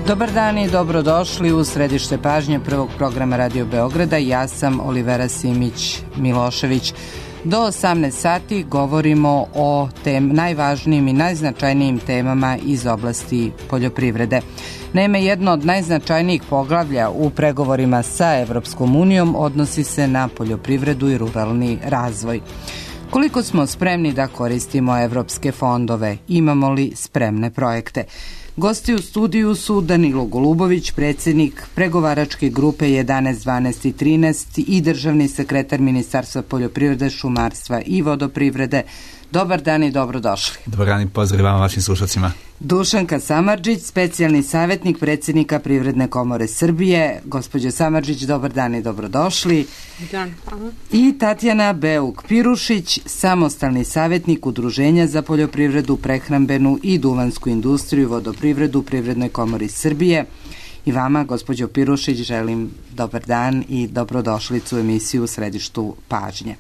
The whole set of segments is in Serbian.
Dobar dan i dobrodošli u središte pažnje prvog programa Radio Beograda. Ja sam Olivera Simić-Milošević. Do 18 sati govorimo o najvažnijim i najznačajnijim temama iz oblasti poljoprivrede. Naime, jedno od najznačajnijih poglavlja u pregovorima sa Evropskom unijom odnosi se na poljoprivredu i ruralni razvoj. Koliko smo spremni da koristimo evropske fondove? Imamo li spremne projekte? Gosti u studiju su Danilo Golubović, predsjednik pregovaračke grupe 11, 12 i 13 i državni sekretar Ministarstva poljoprivrede, šumarstva i vodoprivrede. Dobar dan i dobrodošli. Dobar dan i pozdrav vama vašim slušalcima. Dušanka Samardžić, specijalni savjetnik predsjednika Privredne komore Srbije. Gospođo Samardžić, dobar dan i dobrodošli. Dan, hvala. I Tatjana Beuk-Pirušić, samostalni savjetnik Udruženja za poljoprivredu, prehrambenu i duvansku industriju i vodoprivredu Privrednoj komori Srbije. I vama, gospođo Pirušić, želim dobar dan i dobrodošlicu u emisiju u središtu pažnje.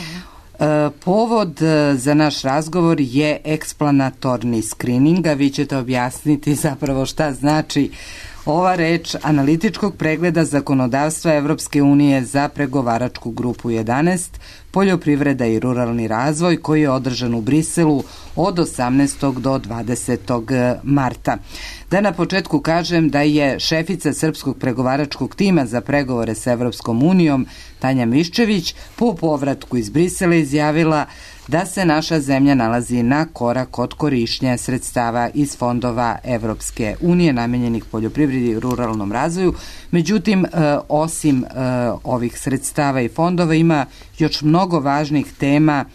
Povod za naš razgovor je eksplanatorni skrining, a vi ćete objasniti zapravo šta znači ova reč analitičkog pregleda zakonodavstva Evropske unije za pregovaračku grupu 11, poljoprivreda i ruralni razvoj, koji je održan u Briselu od 18. do 20. marta. Da na početku kažem da je šefica srpskog pregovaračkog tima za pregovore sa Evropskom unijom, Tanja Miščević, po povratku iz Brisela izjavila da se naša zemlja nalazi na korak od korištenja sredstava iz fondova Evropske unije namenjenih poljoprivredi i ruralnom razvoju. Međutim, osim ovih sredstava i fondova ima još mnogo važnih tema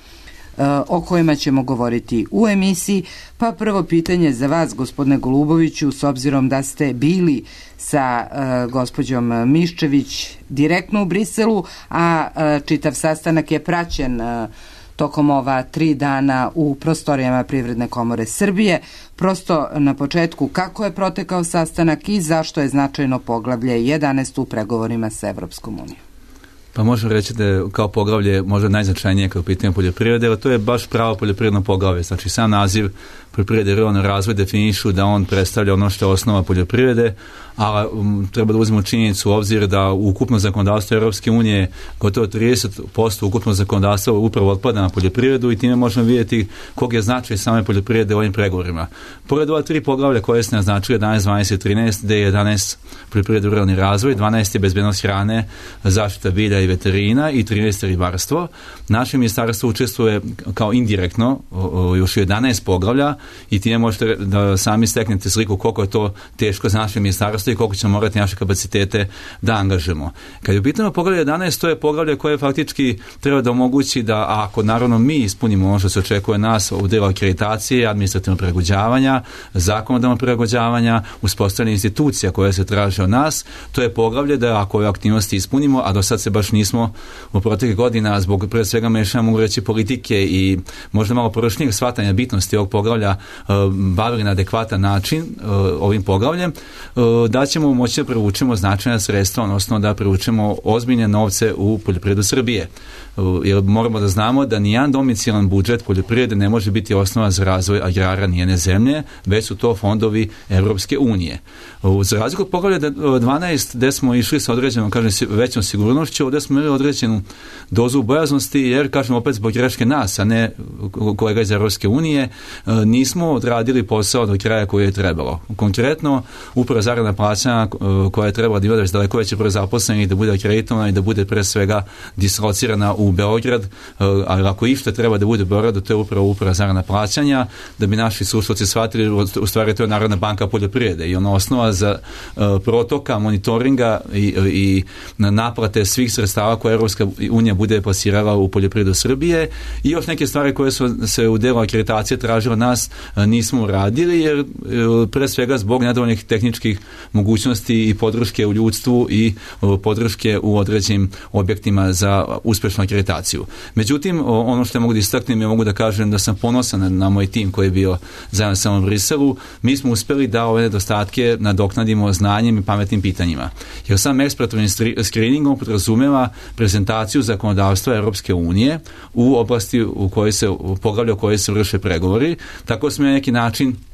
o kojima ćemo govoriti u emisiji. Pa prvo pitanje za vas, gospodine Goluboviću, s obzirom da ste bili sa gospođom Miščević direktno u Briselu, a čitav sastanak je praćen tokom ova 3 dana u prostorijama Privredne komore Srbije. Prosto na početku, kako je protekao sastanak i zašto je značajno poglavlje 11 u pregovorima sa Evropskom unijom? Pa možemo reći da je kao poglavlje možda najznačajnije kao pitanje poljoprivrede, ali to je baš pravo poljoprivredno poglavlje. Znači sam naziv poljoprivrede i ruralni razvoj definišu da on predstavlja ono što je osnova poljoprivrede, a treba da uzmemo činjenicu u obzir da ukupno zakonodavstvo Europske unije gotovo 30% ukupno zakonodavstva upravo otpada na poljoprivredu i time možemo vidjeti kog je značaj same poljoprivrede u ovim pregovorima. Pored ova 3 poglavlja koje se naznačuje 11, 12 i 13, gde je 11 poljoprivrede i ruralni razvoj, 12 je bezbednost hrane, zaštita bilja i veterina i 13 je ribarstvo. Naše ministarstvo učestvuje kao indirektno još 11 poglavlja i time možete da sami steknete sliku koliko je to teško za naše ministarstvo i koliko ćemo morati naše kapacitete da angažemo. Kad je u pitanju poglavlje 11, to je poglavlje koje faktički treba da omogući da ako naravno mi ispunimo ono što se očekuje nas u delu akreditacije, administrativnog prilagođavanja, zakonodavnog prilagođavanja, uspostavljanja institucija koje se traže od nas, to je poglavlje da ako ove aktivnosti ispunimo, a do sad se baš nismo u proteklih godina zbog pre svega mešanja, mogu reći, politike i možda malo površnijeg shvatanja bitnosti ovog poglavlja bavili na adekvatan način ovim poglavljem, da ćemo moći da privučemo značajna sredstva, odnosno da privučemo ozbiljne novce u poljoprivredu Srbije. Jer moramo da znamo da nijedan domicijalan budžet poljoprivrede ne može biti osnova za razvoj agrara nijene zemlje, već su to fondovi Evropske unije. Za razliku od poglavlja 12, gde smo išli sa određenom, kažem, većom sigurnošću, ovdje smo imali određenu dozu bojaznosti, jer, kažem, opet zbog greške nas, a ne kolega iz Evropske unije, nismo odradili posao do kraja koji je trebalo. Konkretno, upravo zarada plaćanja koja je trebala da ima daleko veće broj zaposlenih, da bude akreditovana i da bude pre svega dislocirana u Beograd, ali ako išta treba da bude u Beogradu, to je upravo zarada plaćanja, da bi naši slušalci shvatili, u stvari to je Narodna banka poljoprivrede i ona osnova za protoka, monitoringa i naplate svih sredstava koje Evropska unija bude plasirala u poljoprivredu Srbije i još neke stvari koje su se u delu akreditacije tražile nas nismo uradili, jer pre svega zbog nedovoljnih tehničkih mogućnosti i podrške u ljudstvu i podrške u određenim objektima za uspešnu akreditaciju. Međutim, ono što mogu da istaknem, ja mogu da kažem da sam ponosan na moj tim koji je bio zajedno sa mnom u Briselu. Mi smo uspeli da ove nedostatke nadoknadimo znanjem i pametnim pitanjima. Jer sam eksploratornim screeningom podrazumeva prezentaciju zakonodavstva Europske unije u oblasti u poglavlju u kojoj se vrše pregovori. Tako smo na neki način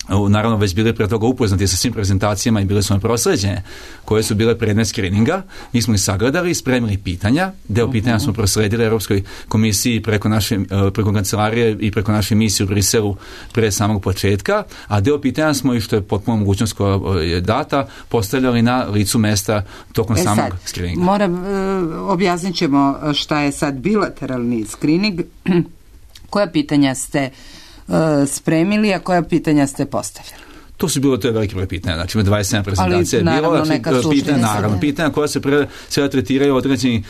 naravno već bili pre toga upoznati sa svim prezentacijama i bile su nam prosleđene koje su bile predmet skrininga. Mi smo ih sagledali, spremili pitanja. Deo pitanja smo prosledili Europskoj komisiji preko kancelarije i preko naše misije u Briselu pre samog početka, a deo pitanja smo, i što je potpuno mogućnost koja je data, postavljali na licu mesta tokom samog skrininga. Objasnit ćemo šta je sad bilateralni skrining, koja pitanja ste spremili, a koja pitanja ste postavili? To je veliki broj pitanja, znači ima 27 prezentacija. Ali naravno neka suština. Pitanja koja se sve tretiraju određenih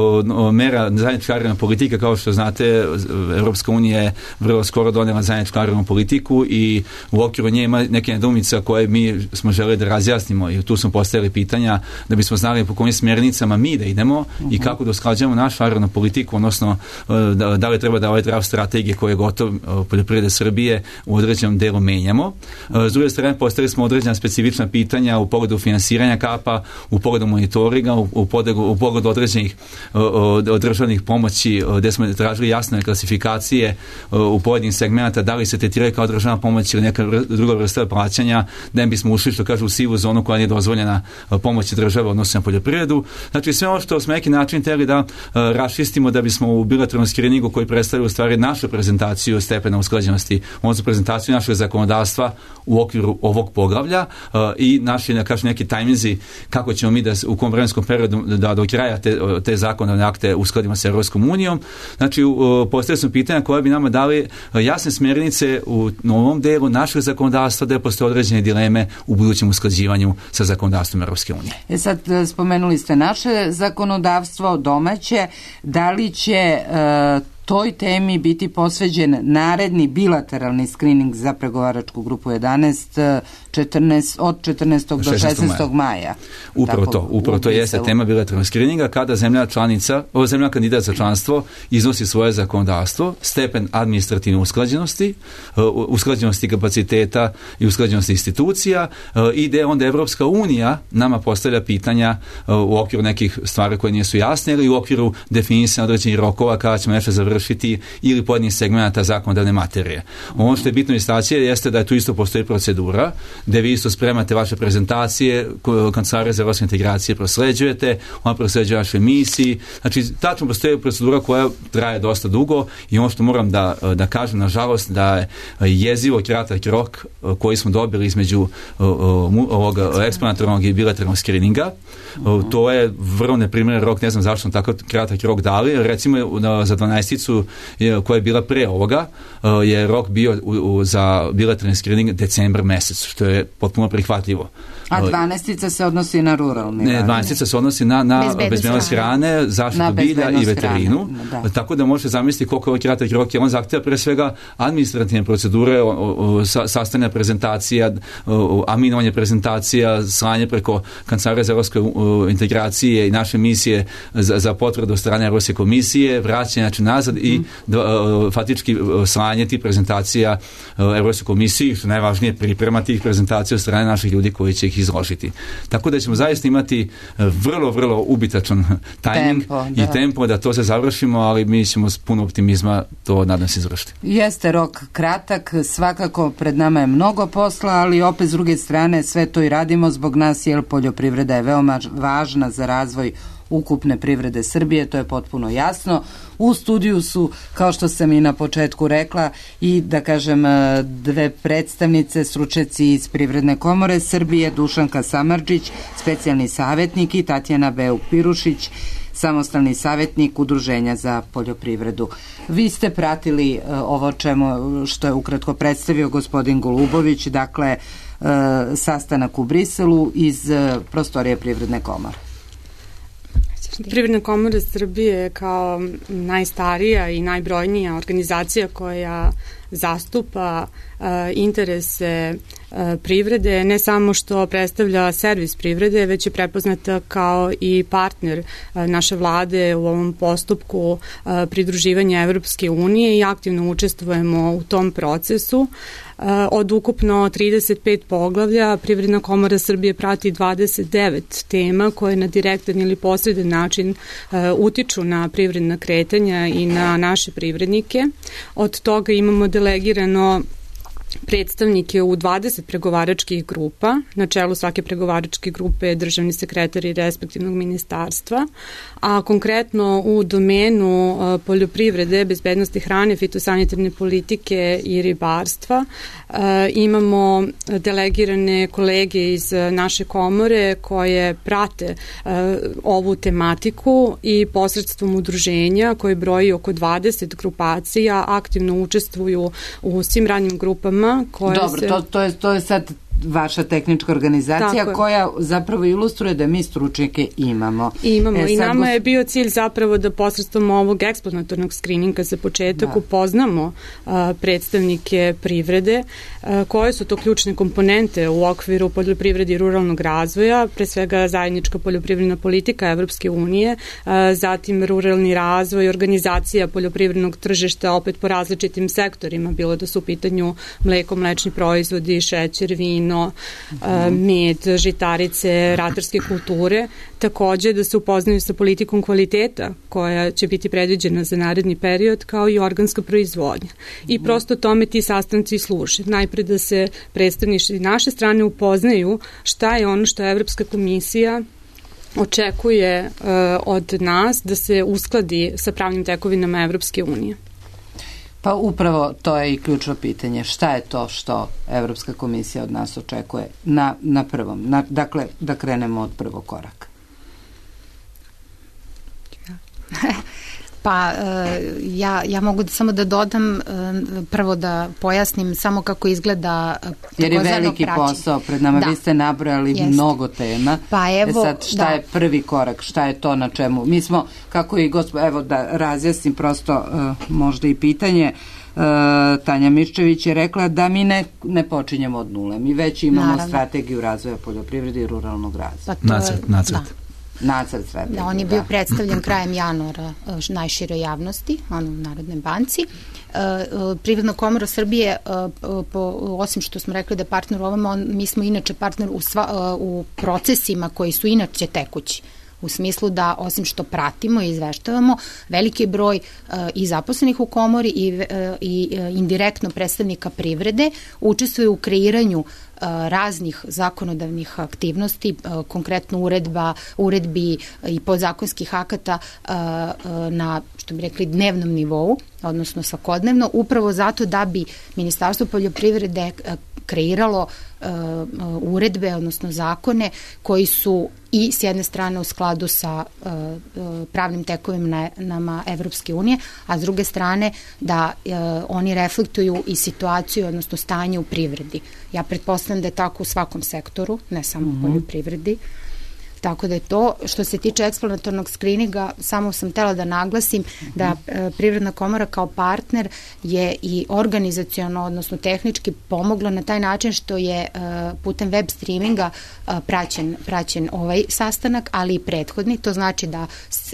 mera zajedničke agrarne politike. Kao što znate, Evropska unija je vrlo skoro donela zajedničku agrarnu politiku i u okviru nje ima neke nedoumice koje mi smo želeli da razjasnimo, i tu smo postavili pitanja da bismo znali po kojim smjernicama mi da idemo i kako da usklađujemo našu agrarnu politiku, odnosno da li treba da ovaj draft strategije koje je gotov poljoprivrede Srbije u određenom delu menjamo. S druge strane, postavili smo određena specifična pitanja u pogledu finansiranja kapa, u pogledu monitoringa, u pogledu određenih državnih pomoći, gde smo tražili jasne klasifikacije u pojedinim segmenata, da li se tretiraju kao državna pomoć ili neka druga vrsta plaćanja, da ne bismo ušli, što kažu, u sivu zonu koja nije dozvoljena pomoći države odnosno na poljoprivredu. Znači sve ono što smo neki način hteli da raščistimo da bismo u bilateralnom skriningu koji predstavlja u stvari našu prezentaciju stepena usklađenosti, odnosno prezentaciju našeg zakonodavstva u okviru ovog poglavlja i naši, da kažem, neki tajminzi kako ćemo mi u kom vremenskom periodu da do kraja te zakonodavne akte uskladimo sa Europskom unijom. Znači, postavili smo pitanja koja bi nama dali jasne smjernice u novom delu našeg zakonodavstva, da postoje određene dileme u budućem usklađivanju sa zakonodavstvom Europske unije. Sad spomenuli ste naše zakonodavstvo domaće, da li će toj temi biti posveđen naredni bilateralni skrining za pregovaračku grupu 11 od 14. do 16. maja. Upravo to jeste tema bilateralnog skrininga, kada zemlja kandidat za članstvo iznosi svoje zakonodavstvo, stepen administrativne usklađenosti kapaciteta i usklađenosti institucija, i gde onda Evropska unija nama postavlja pitanja u okviru nekih stvari koje nisu jasne ili u okviru definisanja određenih rokova kada ćemo nešto završiti ili pojedinih segmenata zakonodavne materije. Ono što je bitno istaći jeste da tu isto postoji procedura gde vi isto spremate vaše prezentacije, kancelarija za evropske integracije prosleđujete, ona prosleđuje vaše misiji. Znači, tačno postoji procedura koja traje dosta dugo i ono što moram da kažem, nažalost, da je jezivo kratak rok koji smo dobili između ovog eksplanatornog i bilateralnog skrininga. To je vrlo neprimjeren rok, ne znam zašto smo tako kratak rok dali. Recimo, za 12-icu koja je bila pre ovoga, je rok bio za bilateralni skrining decembar mesec, što je potpuno prihvatljivo. A 12-ica se odnosi na ruralni? Ne, 12-ica se odnosi na bezbednost hrane, zaštitu bilja i veterinu. Tako da možete zamisliti koliko je ovaj kratak rok, jer on zahteva pre svega administrativne procedure, sastavljanja prezentacija, aminovanje prezentacija, slanje preko kancelarije za evropske integracije i naše misije za potvrdu od strane Evropske komisije, vraćanje nazad i faktički slanje tih prezentacija Evropske komisiji, što najvažnije priprema tih prezentacija od strane naših ljudi koji će ih izložiti. Tako da ćemo zaista imati vrlo, vrlo ubitačan tajming i tempo da to se završimo, ali mi ćemo s puno optimizma to nadam se izvršiti. Jeste rok kratak, svakako pred nama je mnogo posla, ali opet s druge strane sve to i radimo zbog nas, jer poljoprivreda je veoma važna za razvoj ukupne privrede Srbije, to je potpuno jasno. U studiju su, kao što sam i na početku rekla, i da kažem dve predstavnice, stručnjaci iz Privredne komore Srbije, Dušanka Samardžić, specijalni savjetnik, i Tatjana Beuk-Pirušić, samostalni savjetnik Udruženja za poljoprivredu. Vi ste pratili ovo što je ukratko predstavio gospodin Golubović, dakle sastanak u Briselu iz prostorije Privredne komore. Privredna komora Srbije kao najstarija i najbrojnija organizacija koja zastupa interese privrede, ne samo što predstavlja servis privrede, već je prepoznata kao i partner naše vlade u ovom postupku pridruživanja Evropske unije i aktivno učestvujemo u tom procesu. Od ukupno 35 poglavlja Privredna komora Srbije prati 29 tema koje na direktan ili posredan način utiču na privredna kretanja i na naše privrednike. Od toga imamo delegirano predstavnike u 20 pregovaračkih grupa. Na čelu svake pregovaračke grupe je državni sekretar i respektivnog ministarstva, a konkretno u domenu poljoprivrede, bezbednosti hrane, fitosanitarne politike i ribarstva imamo delegirane kolege iz naše komore koje prate ovu tematiku i posredstvom udruženja koje broji oko 20 grupacija aktivno učestvuju u svim radnim grupama. Dobro, to je sad vaša tehnička organizacija koja zapravo ilustruje da mi stručnjake imamo. Imamo i nama je bio cilj zapravo da posredstvom ovog eksplanatornog skrininga za početak upoznamo predstavnike privrede, koje su to ključne komponente u okviru poljoprivrede i ruralnog razvoja, pre svega zajednička poljoprivredna politika Evropske unije, zatim ruralni razvoj, organizacija poljoprivrednog tržišta opet po različitim sektorima, bilo da su u pitanju mleko, mlečni proizvodi, šećer, vino, med, žitarice, ratarske kulture, takođe da se upoznaju sa politikom kvaliteta koja će biti predviđena za naredni period, kao i organska proizvodnja. I prosto tome ti sastanci služe. Najpre da se predstavnici naše strane upoznaju šta je ono što Evropska komisija očekuje od nas da se uskladi sa pravnim tekovinama Evropske unije. Pa upravo to je i ključno pitanje. Šta je to što Evropska komisija od nas očekuje na prvom? Dakle, da krenemo od prvog koraka. Pa ja mogu samo da dodam, prvo da pojasnim samo kako izgleda jer je veliki posao pred nama, vi ste nabrojali mnogo tema. Pa evo, sad šta je prvi korak, šta je to na čemu? Mi smo, kako i evo da razjasnim prosto možda i pitanje, Tanja Miščević je rekla da mi ne počinjemo od nule, mi već imamo strategiju razvoja poljoprivrede i ruralnog razvoja. Nacrt strategije. On je bio predstavljen krajem januara najširoj javnosti, u Narodnoj banci. Privredna komora Srbije, osim što smo rekli da je partner u ovome, mi smo inače partner u procesima koji su inače tekući. U smislu da, osim što pratimo i izveštavamo, veliki broj i zaposlenih u komori i indirektno predstavnika privrede učestvuje u kreiranju raznih zakonodavnih aktivnosti, konkretno uredbi i podzakonskih akata na, što bi rekli, dnevnom nivou, odnosno svakodnevno, upravo zato da bi Ministarstvo poljoprivrede kreiralo uredbe, odnosno zakone koji su i s jedne strane u skladu sa pravnim tekovinama Evropske unije, a s druge strane da oni reflektuju i situaciju, odnosno stanje u privredi. Ja pretpostavljam da je tako u svakom sektoru, ne samo u poljoprivredi. Tako da je to, što se tiče eksplanatornog skrininga, samo sam htela da naglasim da Privredna komora kao partner je i organizaciono, odnosno tehnički pomogla na taj način što je putem web streaminga praćen ovaj sastanak, ali i prethodni. To znači da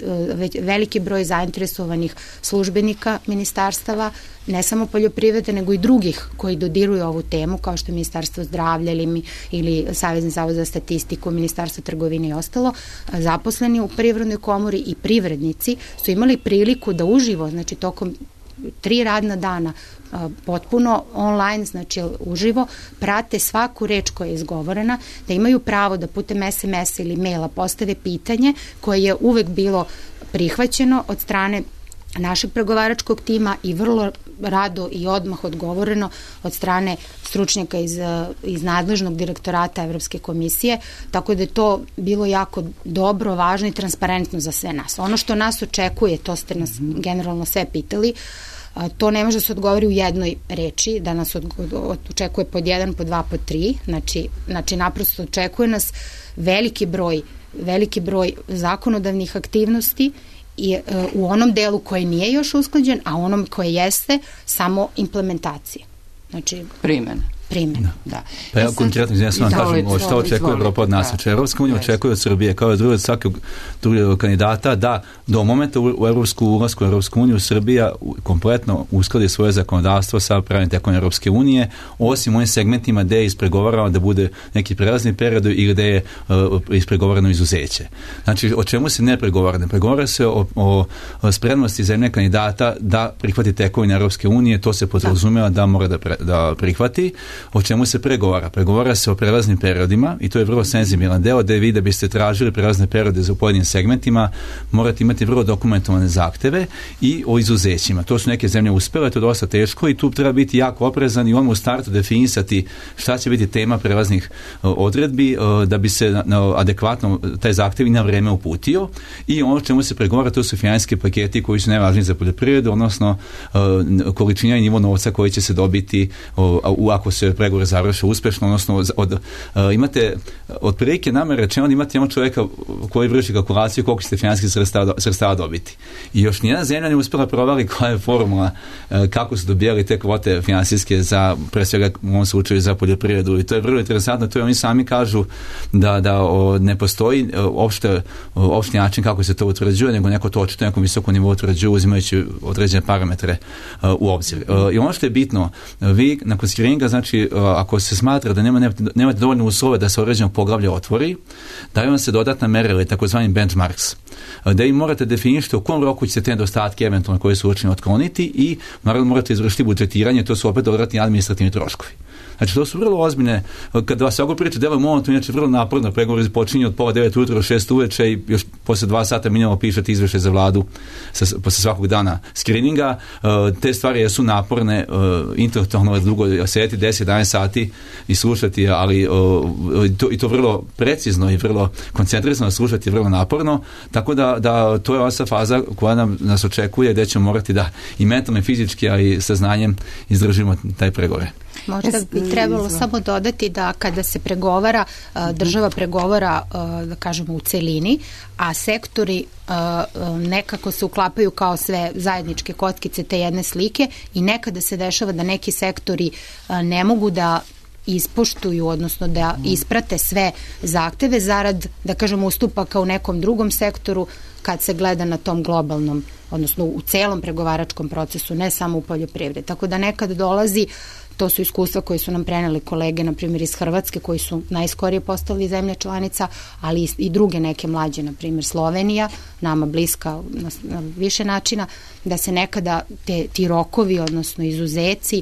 veliki broj zainteresovanih službenika ministarstava, ne samo poljoprivrede, nego i drugih koji dodiruju ovu temu, kao što je Ministarstvo zdravlja ili Savezni zavod za statistiku, Ministarstvo trgovine i ostalo, zaposleni u Privrednoj komori i privrednici su imali priliku da uživo, znači tokom 3 radna dana, potpuno online, znači uživo, prate svaku reč koja je izgovorena, da imaju pravo da putem SMS-a ili maila postave pitanje koje je uvek bilo prihvaćeno od strane našeg pregovaračkog tima i vrlo rado i odmah odgovoreno od strane stručnjaka iz nadležnog direktorata Evropske komisije, tako da je to bilo jako dobro, važno i transparentno za sve nas. Ono što nas očekuje, to ste nas generalno sve pitali, to ne može da se odgovori u jednoj reči, da nas očekuje pod 1, pod 2, pod 3, znači naprosto očekuje nas veliki broj zakonodavnih aktivnosti i u onom delu koji nije još usklađen, a onom koji jeste samo implementacija. Znači, primjenu. Da. Pa ja konkretno vam kažem šta očekuje Evropa od nas. Znači, Evropska unija očekuje od Srbije kao od svakog drugog kandidata da do momenta u ulasku u Evropsku uniju Srbija kompletno uskladi svoje zakonodavstvo sa pravnim tekovinama Evropske unije, osim ovim segmentima gde je ispregovarano da bude neki prelazni period ili gde je ispregovarano izuzeće. Znači, o čemu se ne pregovara? Ne pregovara se o spremnosti zemlje kandidata da prihvati tekovine Evropske unije, to se podrazumeva da mora da prihvati. O čemu se pregovara? Pregovara se o prelaznim periodima i to je vrlo senzibilan deo gde vi da biste tražili prelazne periode za pojedinim segmentima morate imati vrlo dokumentovane zahteve i o izuzećima. To su neke zemlje uspele, to je dosta teško i tu treba biti jako oprezan i on u startu definisati šta će biti tema prelaznih odredbi da bi se adekvatno taj zahtev i na vreme uputio i ono čemu se pregovara to su financijski paketi koji su najvažniji za poljoprivredu, odnosno količina i nivo novca koji će se dobiti ako se pregovore završe uspešno, odnosno imate otprilike nama rečeno da imate jednog čovjeka koji vrši kalkulaciju koliko ćete financijskih sredstava dobiti. I još nijedna zemlja ne uspjela provali koja je formula kako su dobijali te kvote financijske za, pre svega u ovom slučaju za poljoprivredu i to je vrlo interesantno, to je oni sami kažu da ne postoji opšti način kako se to utvrđuje, nego neko to očito nekom visokom nivou utvrđuje uzimajući određene parametre u obzir. I ono što je bitno, vi nakon screeninga, znači ako se smatra da nemate dovoljno uslove da se određeno poglavlje otvori, daju vam se dodatna merila, takozvani benchmarks, da im morate definiti u kom roku ćete te nedostatke eventualno koje su uočene otkloniti i naravno morate izvršiti budžetiranje, to su opet dodatni administrativni troškovi. Znači, to su vrlo ozbiljne, kada vas ovako priča delo momentu, inače vrlo naporno, pregovori počinju od 9:30 ujutro do 6 uveče i još posle 2 sata minimalno pišete izveštaj za vladu posle svakog dana screeninga. Te stvari jesu naporne, intelektualno je dugo sedeti 10-11 sati i slušati, ali i to vrlo precizno i vrlo koncentrisano slušati je vrlo naporno, tako da to je ova faza koja nas očekuje gde ćemo morati da i mentalno i fizički, a i sa znanjem izdržimo taj pregovore. Možda bi trebalo samo dodati da kada se pregovara, država pregovara, da kažemo, u celini, a sektori nekako se uklapaju kao sve zajedničke kockice te jedne slike i nekada se dešava da neki sektori ne mogu da ispoštuju, odnosno da isprate sve zahteve zarad, da kažemo, ustupaka u nekom drugom sektoru kad se gleda na tom globalnom, odnosno u celom pregovaračkom procesu, ne samo u poljoprivredi. Tako da nekad dolazi, to su iskustva koje su nam preneli kolege, na primjer iz Hrvatske, koji su najskorije postali zemlja članica, ali i druge neke mlađe, na primjer Slovenija, nama bliska na više načina, da se nekada ti rokovi, odnosno izuzeci,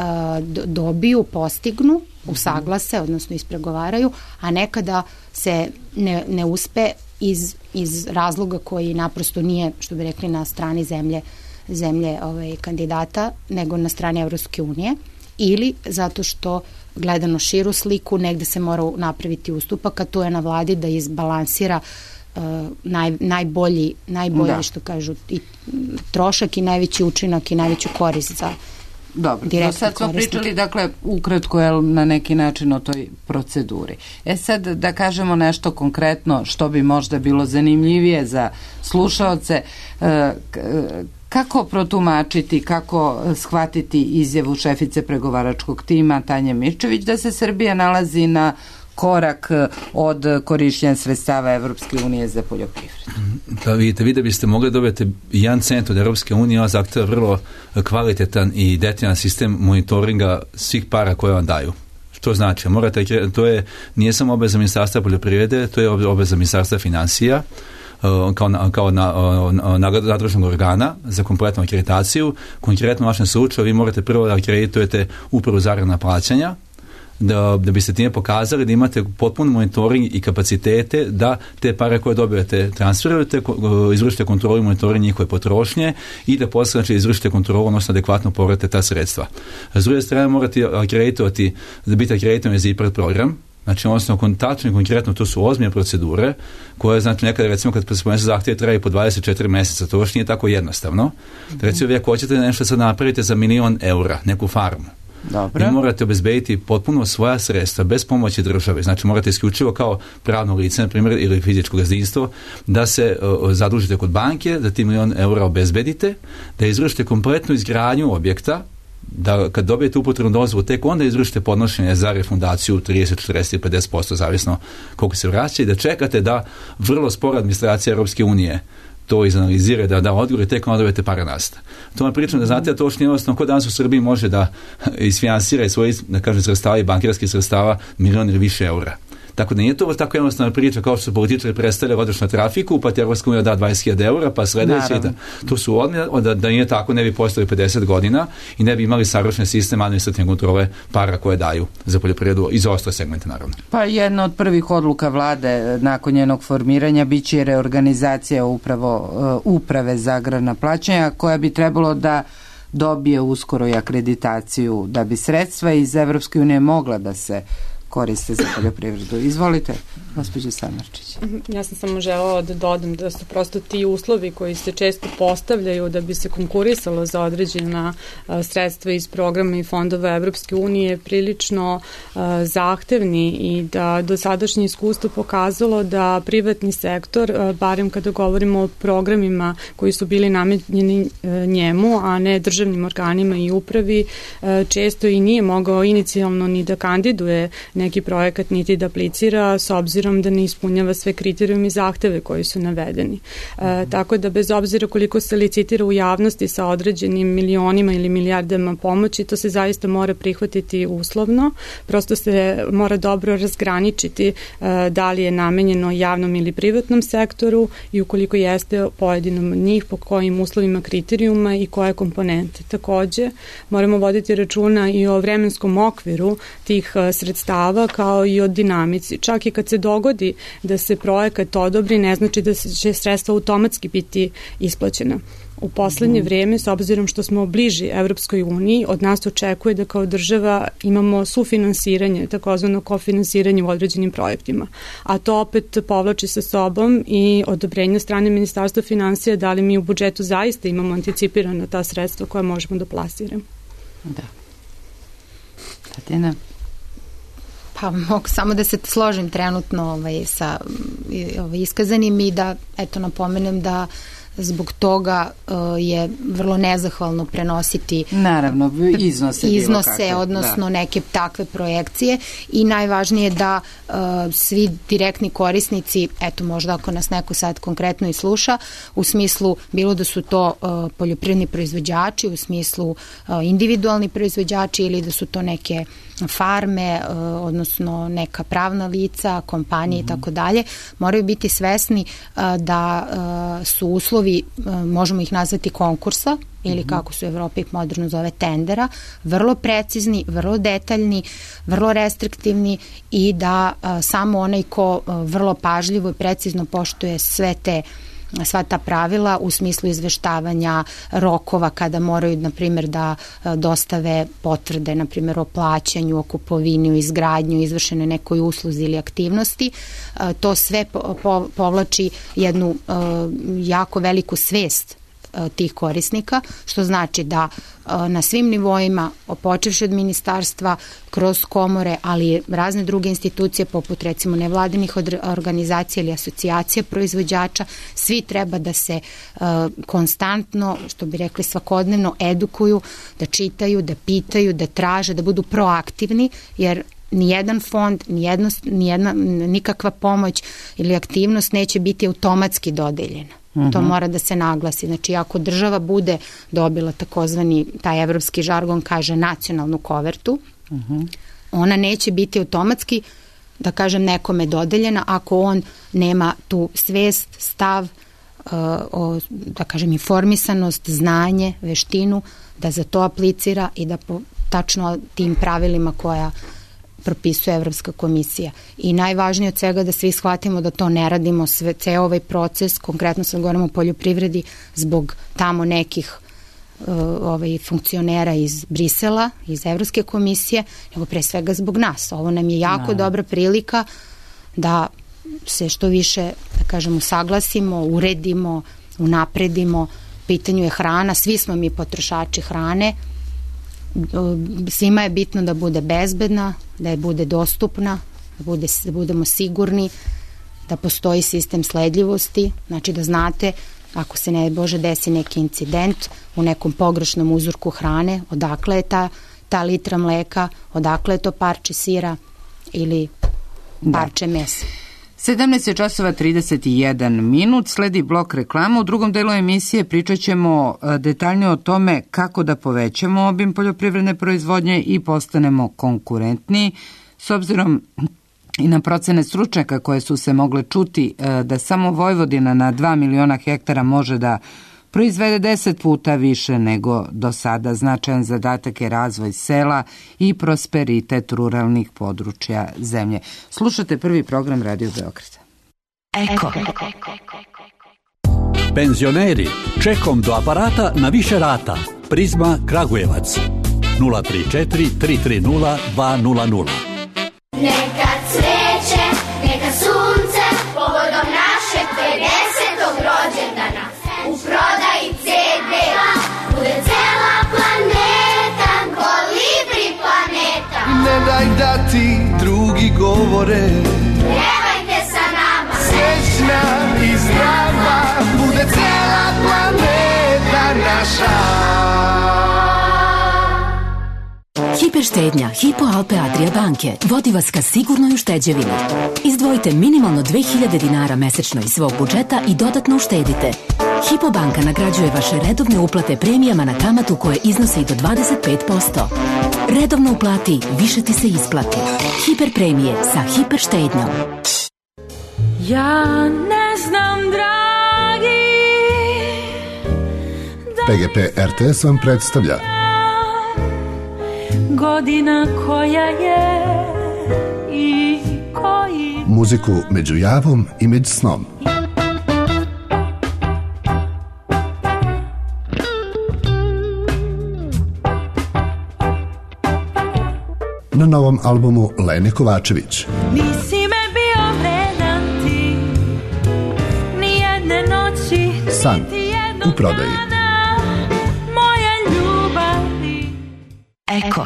dobiju, postignu, usaglase, odnosno ispregovaraju, a nekada se ne uspe iz razloga koji naprosto nije, što bi rekli, na strani zemlje kandidata, nego na strani Evropske unije, ili zato što gledano širu sliku negde se mora napraviti ustupak, a to je na vladi da izbalansira najbolji što kažu, i trošak i najveći učinak i najveću korist za dobro, do sad smo pričali, dakle, ukratko na neki način o toj proceduri. Sad da kažemo nešto konkretno što bi možda bilo zanimljivije za slušaoce, kako protumačiti, kako shvatiti izjavu šefice pregovaračkog tima Tanje Miščević da se Srbija nalazi na korak od korišćenja sredstava Evropske unije za poljoprivredu? Pa vidite, vi da biste mogli dobiti 1 cent od Evropske unije, on zahteva vrlo kvalitetan i detaljan sistem monitoringa svih para koje vam daju. Što znači? Nije samo obaveza Ministarstva poljoprivrede, to je obaveza Ministarstva finansija, kao nadležnog organa za kompletnu akreditaciju. Konkretno u vašem slučaju vi morate prvo da akreditujete Upravu za agrarna plaćanja, da biste time pokazali da imate potpun monitoring i kapacitete da te pare koje dobijete transferujete, izvršite kontrolu i monitoring njihove potrošnje i da posle izvršite kontrolu, odnosno adekvatno povratite ta sredstva. S druge strane morate akreditovati, da biti akreditovani za IPARD program. Znači, odnosno, tačno i konkretno, to su ozbiljne procedure koje, znači, nekada, recimo, kad se ponese zahtjev, traje po 24 mjeseca, to još nije tako jednostavno. Recimo, vi ako hoćete nešto sad napravite za €1.000.000, neku farmu. Dobro. Vi morate obezbediti potpuno svoja sredstva, bez pomoći države. Znači, morate isključivo kao pravno lice, na primjer, ili fizičko gazdinstvo, da se zadužite kod banke, da ti €1.000.000 obezbedite, da izvršite kompletnu izgradnju objekta, da kad dobijete upotrebnu dozvolu, tek onda izvršite podnošenje za refundaciju 30, 40, 50%, zavisno koliko se vraća, i da čekate da vrlo spora administracija Europske unije to izanalizira, da odgovor, i tek onda dobijete pare nasta. To vam pričam da znate, da to još nije jednostavno, ko danas u Srbiji može da isfinansira iz svojih, da kažem, sredstava i bankirskih sredstava milion ili više eura. Tako da nije to tako jednostavna priča kao što su političari predstavljaju odlično trafiku, pa ti Evropska unija da 20.000 eura, pa sledeće. To su da nije tako, ne bi postojali 50 godina i ne bi imali savršen sistem administrativne kontrole para koje daju za poljoprivredu i za ostale segmente, naravno. Pa jedna od prvih odluka vlade nakon njenog formiranja biće reorganizacija upravo uprave za agrarna plaćanja, koja bi trebalo da dobije uskoro i akreditaciju da bi sredstva iz Evropske unije mogla da se koriste za poljoprivredu. Izvolite, gospođo Samarčić. Ja sam samo želela da dodam da su prosto ti uslovi koji se često postavljaju da bi se konkurisalo za određena sredstva iz programa i fondova Evropske unije prilično zahtevni, i da dosadašnje iskustvo pokazalo da privatni sektor, barem kada govorimo o programima koji su bili namenjeni njemu, a ne državnim organima i upravi, često i nije mogao inicijalno ni da kandiduje neki projekat, niti da aplicira, s obzirom da ne ispunjava sve kriterijume i zahteve koji su navedeni. Tako da bez obzira koliko se licitira u javnosti sa određenim milionima ili milijardama pomoći, to se zaista mora prihvatiti uslovno. Prosto se mora dobro razgraničiti da li je namenjeno javnom ili privatnom sektoru i ukoliko jeste pojedinom od njih, po kojim uslovima, kriterijuma i koje komponente. Takođe, moramo voditi računa i o vremenskom okviru tih sredstava, kao i o dinamici. Čak i kad se dogodi da se projekat odobri, ne znači da će sredstva automatski biti isplaćena. U poslednje vreme, s obzirom što smo bliži Evropskoj uniji, od nas očekuje da kao država imamo sufinansiranje, takozvano kofinansiranje u određenim projektima. A to opet povlači sa sobom i odobrenje strane Ministarstva finansija da li mi u budžetu zaista imamo anticipirana ta sredstva koja možemo da plasiramo. Da. Tatjana? Pa mogu samo da se složim trenutno sa iskazanim i da napomenem da zbog toga je vrlo nezahvalno prenositi naravno iznose odnosno neke takve projekcije, i najvažnije da svi direktni korisnici, možda ako nas neko sad konkretno i sluša, u smislu bilo da su to poljoprivredni proizvođači, u smislu individualni proizvođači ili da su to neke farme, odnosno neka pravna lica, kompanije i tako dalje, moraju biti svesni da su uslovi, možemo ih nazvati konkursa, ili kako se u Evropi moderno zove tendera, vrlo precizni, vrlo detaljni, vrlo restriktivni, i da samo onaj ko vrlo pažljivo i precizno poštuje sva ta pravila u smislu izveštavanja rokova kada moraju, na primjer, da dostave potvrde, na primjer, o plaćanju, o kupovini, o izgradnju, izvršene nekoj usluzi ili aktivnosti. To sve povlači jednu jako veliku svest tih korisnika, što znači da na svim nivoima, počevši od ministarstva, kroz komore, ali i razne druge institucije poput recimo nevladinih organizacija ili asocijacija proizvođača, svi treba da se konstantno, što bi rekli svakodnevno, edukuju, da čitaju, da pitaju, da traže, da budu proaktivni, jer nijedan fond, nikakva pomoć ili aktivnost neće biti automatski dodeljena. To mora da se naglasi. Znači, ako država bude dobila takozvani, taj evropski žargon kaže, nacionalnu kovertu, ona neće biti automatski, da kažem, nekome dodeljena ako on nema tu svest, stav, da kažem, informisanost, znanje, veštinu, da za to aplicira i da po tačno tim pravilima koja propisuje Evropska komisija. I najvažnije od svega da svi shvatimo da to ne radimo ceo ovaj proces, konkretno sad govorimo o poljoprivredi, zbog tamo nekih funkcionera iz Brisela, iz Evropske komisije, nego pre svega zbog nas. Ovo nam je jako dobra prilika da se što više, da kažem, usaglasimo, uredimo, unapredimo. Pitanju je hrana, svi smo mi potrošači hrane, svima je bitno da bude bezbedna, da je bude dostupna, da budemo sigurni, da postoji sistem sledljivosti, znači da znate ako se ne Bože desi neki incident u nekom pogrešnom uzorku hrane, odakle je ta litra mleka, odakle je to parče sira ili parče mesa. 17:31, sledi blok reklama. U drugom delu emisije pričat ćemo detaljnije o tome kako da povećamo obim poljoprivredne proizvodnje i postanemo konkurentniji, s obzirom i na procene stručnjaka koje su se mogle čuti da samo Vojvodina na 2 miliona hektara može da proizvede 10 puta više nego do sada. Značajan zadatak je razvoj sela i prosperitet ruralnih područja zemlje. Slušate prvi program Radio Beograda. Eko. Penzioneri, čekom do aparata na više rata. Prizma Kragujevac 034 330 200. Neka cveće, neka sunce, povodom našeg 50. rođendana. U prodaji CD bude cela planeta, Kolibri planeta. Ne daj da ti drugi govore, Pjevajte sa nama, srećna i zdrava, bude cela planeta naša. Hiperštednja Hypo Alpe Adria banke vodi vas ka sigurnoj ušteđevini. Izdvojite minimalno 2000 dinara mesečno iz svog budžeta i dodatno uštedite. Hypo banka nagrađuje vaše redovne uplate premijama na kamatu koje iznose i do 25%. Redovno uplati, više ti se isplati. Hiper premije sa hiperštednjom. Ja ne znam, dragi, PGP RTS vam predstavlja godina koja je i koji muziku među javom i među snom. Na novom albumu Lene Kovačević. Nisi me bio vredan ti, ni jedne noći, San u prodaji. moja ljubavi. Eko.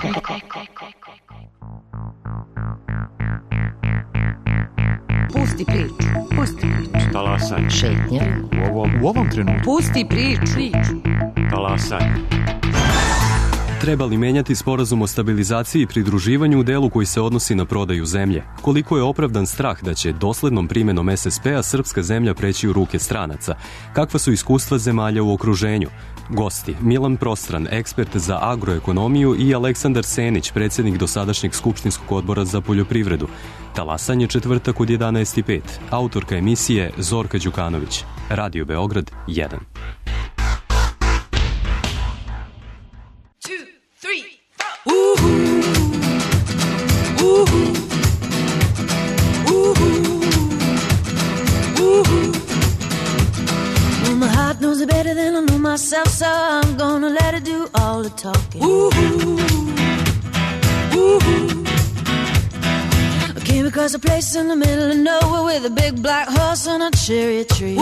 Pusti priču. Talasaj. Šetnja. U ovom trenutku. Pusti priču. Talasaj. Treba li menjati sporazum o stabilizaciji i pridruživanju u delu koji se odnosi na prodaju zemlje? Koliko je opravdan strah da će doslednom primjenom SSP-a srpska zemlja preći u ruke stranaca? Kakva su iskustva zemalja u okruženju? Gosti: Milan Prostran, ekspert za agroekonomiju, i Aleksandar Senić, predsjednik dosadašnjeg skupštinskog odbora za poljoprivredu. Talasanje četvrtak od 11:05. Autorka emisije Zorka Đukanović. Radio Beograd 1. My heart knows it better than I know myself, so I'm gonna let it do all the talking. I came across a place in the middle of nowhere with a big black horse and a cherry tree.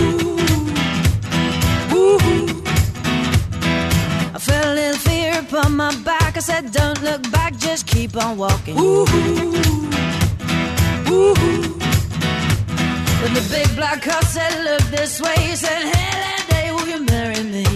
I felt a little fear upon my back. I said, don't look back, just keep on walking. But the big black horse said, look this way. He said, hey, that day will you marry me?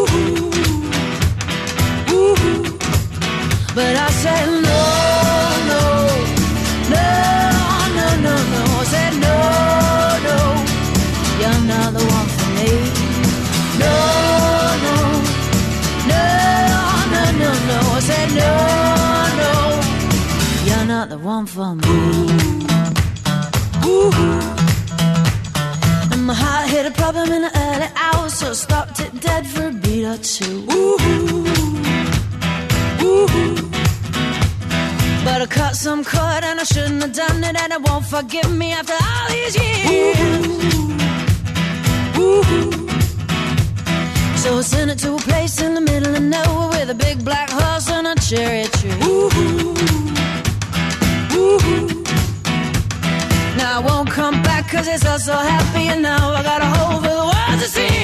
But I said, no, no, no, no, no, no. I said, no, no, you're not the one for me. No, no, no, no, no, no. I said, no, no, you're not the one for me. And my heart hit a problem in the early hours, so I stopped it dead for a beat or two. But I cut some cord and I shouldn't have done it, and it won't forgive me after all these years. So I sent it to a place in the middle of nowhere with a big black horse and a cherry tree. Now I won't come back 'cause it's all so happy, and now I got a hole for the world to see.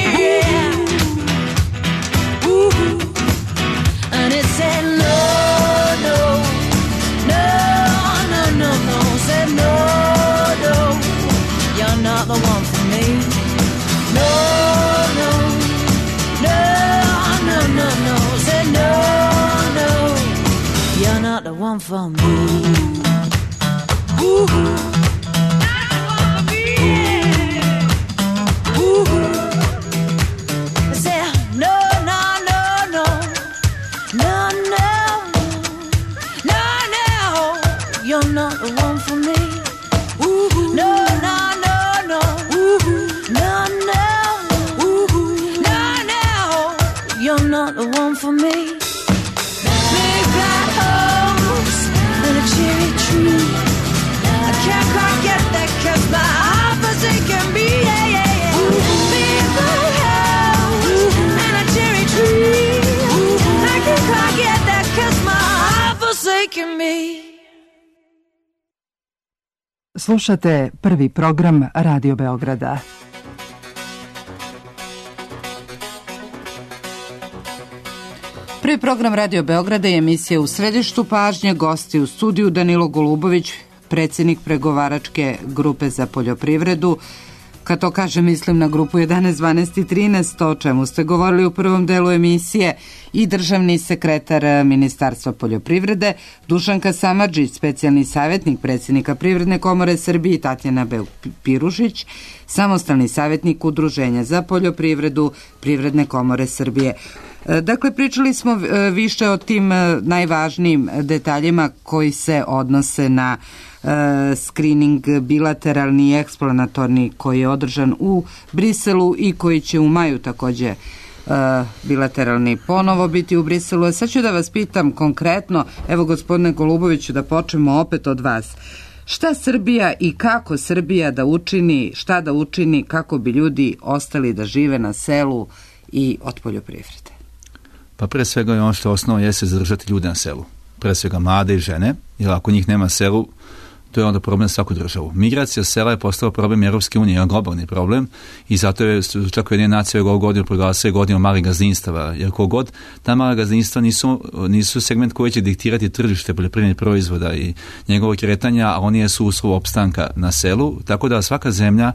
And it said no, no, no, no, no, no. Said no, no, you're not the one for me. No, for me. Ooh. You're not the one for me. Ooh. No, no, no, no. Ooh. No, no. Ooh. No, no. You're not the one for me. Big black holes and a cherry tree. I can't quite get that 'cause my heart forsaken me. Yeah, yeah, yeah. Big black holes and a cherry tree. I can't quite get that 'cause my heart forsaken me. Slušate prvi program Radio Beograda. Prvi program Radio Beograda je emisija U središtu pažnje. Gosti u studiju Danilo Golubović, predsjednik pregovaračke grupe za poljoprivredu. Kad to kažem, mislim na grupu 11, 12 i 13, o čemu ste govorili u prvom delu emisije, i državni sekretar Ministarstva poljoprivrede, Dušanka Samardžić, specijalni savjetnik predsjednika Privredne komore Srbije, i Tatjana Beuk-Pirušić, samostalni savjetnik Udruženja za poljoprivredu Privredne komore Srbije. Dakle, pričali smo više o tim najvažnijim detaljima koji se odnose na screening bilateralni i eksplanatorni koji je održan u Briselu i koji će u maju također bilateralni ponovo biti u Briselu. Sad ću da vas pitam konkretno, evo gospodine Goluboviću, da počnemo opet od vas. Šta Srbija i kako Srbija da učini, šta da učini kako bi ljudi ostali da žive na selu i od poljoprivrede? Pa pre svega je ono što osnova jeste zadržati ljude na selu. Pre svega mlade i žene, jer ako njih nema selu, to je onda problem za svaku državu. Migracija sela je postala problem Europske unije, jedan globalni problem, i zato je čak Ujedinjene nacije ovu godinu proglasila godinu malih gazdinstava, jer kogod ta mala gazdinstva nisu segment koji će diktirati tržište poljoprivrednih proizvoda i njegovog kretanja, a oni su uslov opstanka na selu, tako da svaka zemlja,